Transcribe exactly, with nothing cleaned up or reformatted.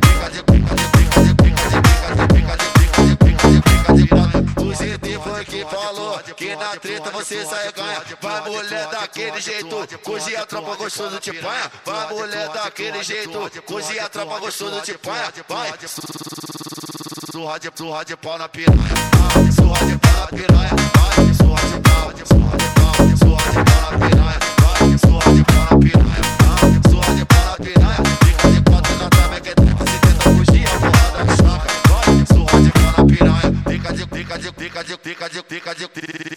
fica de, fica de, fica de, fica de, fica de, fica de, fica de, fica de, fica de piranha. O G D foi que falou que na treta você sai ganha. Vai mulher daquele jeito, cozinha a tropa gostoso te panha. Vai mulher daquele jeito, cozinha a tropa gostoso te panha. Vai. Surra de, surra de pau na piranha, surra de pau na piranha, vai, surra de pau, surra de pau, surra de pau na piranha, vai, surra de pau na piranha, surra de pau na piranha, fica de quatro na trave que tenta, se tenta fugir, a porrada estanca, vai, surra de pau na piranha, fica de, fica de, fica de, fica de, fica de,